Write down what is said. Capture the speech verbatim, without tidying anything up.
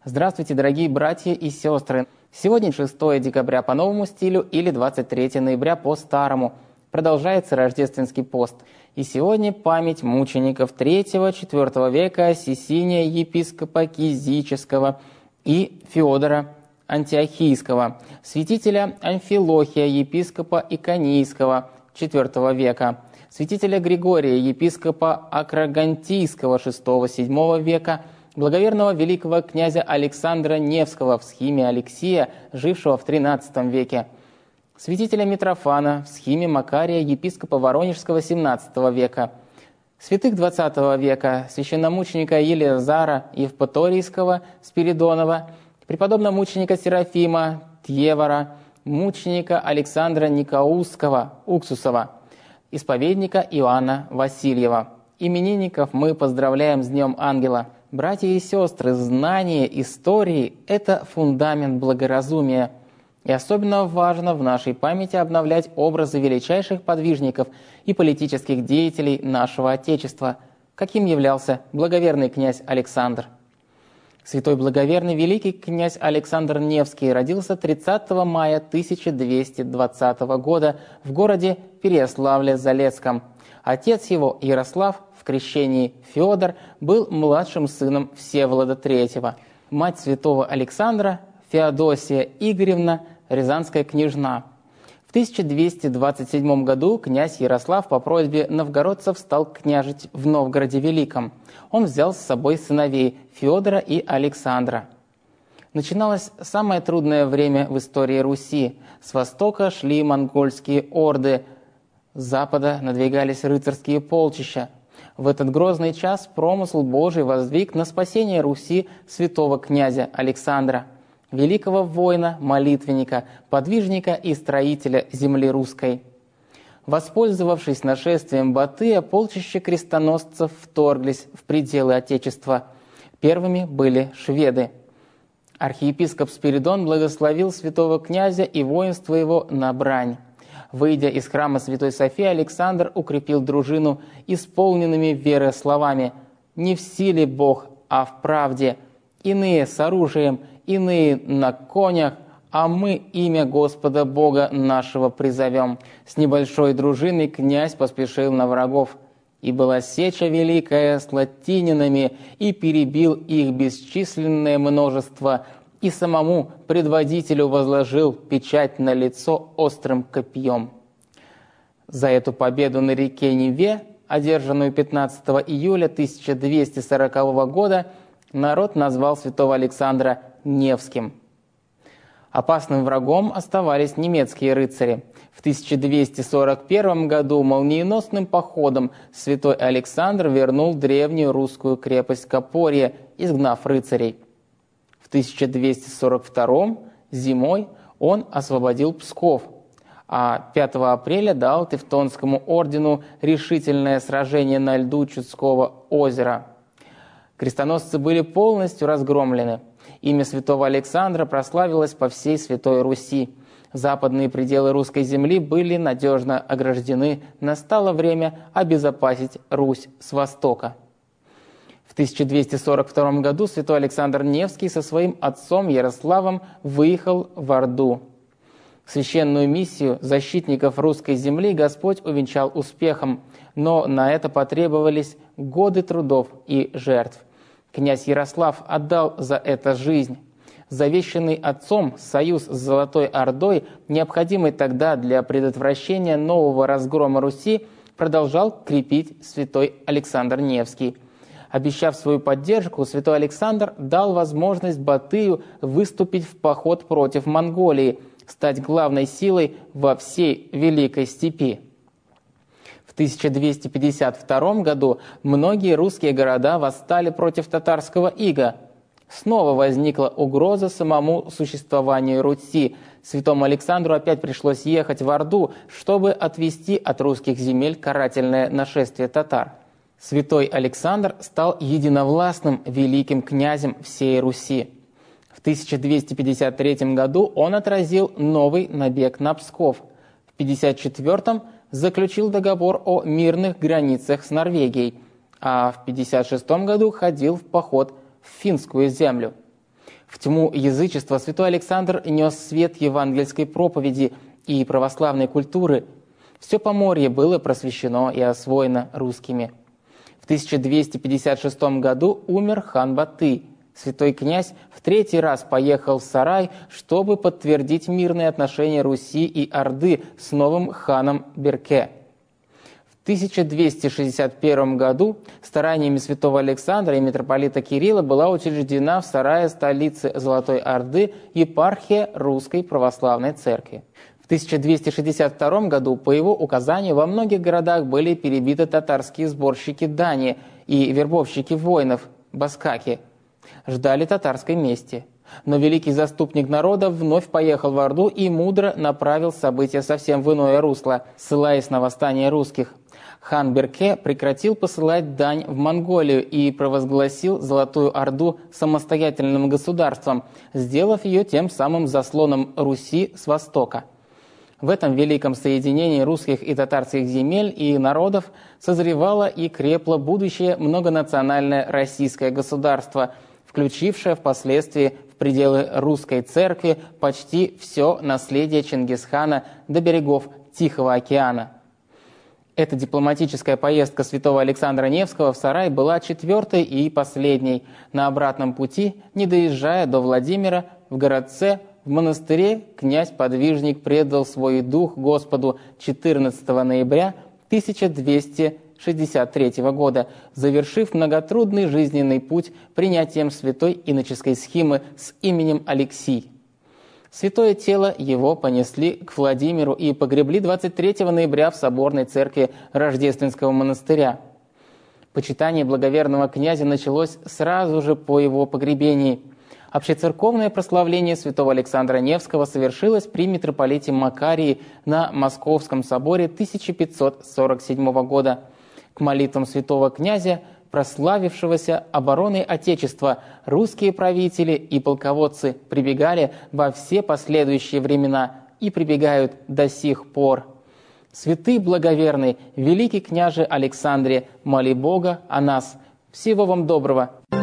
Здравствуйте, дорогие братья и сестры! Сегодня шестое декабря по новому стилю или двадцать третье ноября по старому. Продолжается рождественский пост. И сегодня память мучеников третьего-четвёртого века Сисиния епископа Кизического и Феодора Антиохийского, святителя Амфилохия епископа Иконийского четвёртого века, святителя Григория епископа Акрагантийского шестого-седьмого века, благоверного великого князя Александра Невского в схиме Алексия, жившего в тринадцатом веке, святителя Митрофана в схиме Макария епископа Воронежского семнадцатого века, святых двадцатого века, священномученика Елизара Евпаторийского Спиридонова, преподобного мученика Серафима Тьевара, мученика Александра Никаусского Уксусова, исповедника Иоанна Васильева. Именинников мы поздравляем с Днем Ангела. Братья и сестры, знание истории – это фундамент благоразумия. И особенно важно в нашей памяти обновлять образы величайших подвижников и политических деятелей нашего Отечества, каким являлся благоверный князь Александр. Святой благоверный великий князь Александр Невский родился тридцатого мая тысяча двести двадцатого года в городе Переяславле-Залесском. Отец его, Ярослав, в крещении Феодор, был младшим сыном Всеволода третьего. Мать святого Александра, Феодосия Игоревна, рязанская княжна. В тысяча двести двадцать седьмом году князь Ярослав по просьбе новгородцев стал княжить в Новгороде Великом. Он взял с собой сыновей Феодора и Александра. Начиналось самое трудное время в истории Руси. С востока шли монгольские орды, с запада надвигались рыцарские полчища. В этот грозный час промысл Божий воздвиг на спасение Руси святого князя Александра, великого воина, молитвенника, подвижника и строителя земли русской. Воспользовавшись нашествием Батыя, полчища крестоносцев вторглись в пределы Отечества. Первыми были шведы. Архиепископ Спиридон благословил святого князя и воинство его на брань. Выйдя из храма Святой Софии, Александр укрепил дружину исполненными веры словами: «Не в силе Бог, а в правде. Иные с оружием, иные на конях, а мы имя Господа Бога нашего призовем». С небольшой дружиной князь поспешил на врагов. «И была сеча великая с латининами, и перебил их бесчисленное множество, и самому предводителю возложил печать на лицо острым копьем». За эту победу на реке Неве, одержанную пятнадцатого июля тысяча двести сорокового года, народ назвал святого Александра Невским. Опасным врагом оставались немецкие рыцари. В тысяча двести сорок первом году молниеносным походом святой Александр вернул древнюю русскую крепость Копорье, изгнав рыцарей. В тысяча двести сорок втором зимой он освободил Псков, а пятого апреля дал Тевтонскому ордену решительное сражение на льду Чудского озера. Крестоносцы были полностью разгромлены. Имя святого Александра прославилось по всей Святой Руси. Западные пределы русской земли были надежно ограждены. Настало время обезопасить Русь с востока. В тысяча двести сорок втором году святой Александр Невский со своим отцом Ярославом выехал в Орду. Священную миссию защитников русской земли Господь увенчал успехом, но на это потребовались годы трудов и жертв. Князь Ярослав отдал за это жизнь. Завещанный отцом союз с Золотой Ордой, необходимый тогда для предотвращения нового разгрома Руси, продолжал крепить святой Александр Невский. Обещав свою поддержку, святой Александр дал возможность Батыю выступить в поход против Монголии, стать главной силой во всей Великой Степи. В тысяча двести пятьдесят втором году многие русские города восстали против татарского ига. Снова возникла угроза самому существованию Руси. Святому Александру опять пришлось ехать в Орду, чтобы отвести от русских земель карательное нашествие татар. Святой Александр стал единовластным великим князем всей Руси. В тысяча двести пятьдесят третьем году он отразил новый набег на Псков. В пятьдесят четвёртом заключил договор о мирных границах с Норвегией, а в пятьдесят шестом году ходил в поход в финскую землю. В тьму язычества святой Александр нес свет евангельской проповеди и православной культуры. Все Поморье было просвещено и освоено русскими. В тысяча двести пятьдесят шестом году умер хан Баты. Святой князь в третий раз поехал в Сарай, чтобы подтвердить мирные отношения Руси и Орды с новым ханом Берке. В тысяча двести шестьдесят первом году стараниями святого Александра и митрополита Кирилла была учреждена в Сарае, столице Золотой Орды, епархия Русской Православной Церкви. В тысяча двести шестьдесят втором году по его указанию во многих городах были перебиты татарские сборщики дани и вербовщики воинов, баскаки. Ждали татарской мести. Но великий заступник народа вновь поехал в Орду и мудро направил события совсем в иное русло, ссылаясь на восстание русских. Хан Берке прекратил посылать дань в Монголию и провозгласил Золотую Орду самостоятельным государством, сделав ее тем самым заслоном Руси с востока. В этом великом соединении русских и татарских земель и народов созревало и крепло будущее многонациональное российское государство, включившее впоследствии в пределы русской церкви почти все наследие Чингисхана до берегов Тихого океана. Эта дипломатическая поездка святого Александра Невского в Сарай была четвертой и последней. На обратном пути, не доезжая до Владимира, в городце, в монастыре князь-подвижник предал свой дух Господу четырнадцатого ноября тысяча двести шестьдесят третьего года, завершив многотрудный жизненный путь принятием святой иноческой схимы с именем Алексий. Святое тело его понесли к Владимиру и погребли двадцать третьего ноября в соборной церкви Рождественского монастыря. Почитание благоверного князя началось сразу же по его погребении. Общецерковное прославление святого Александра Невского совершилось при митрополите Макарии на Московском соборе тысяча пятьсот сорок седьмого года. К молитвам святого князя, прославившегося обороной Отечества, русские правители и полководцы прибегали во все последующие времена и прибегают до сих пор. Святый благоверный, великий княже Александре, моли Бога о нас. Всего вам доброго!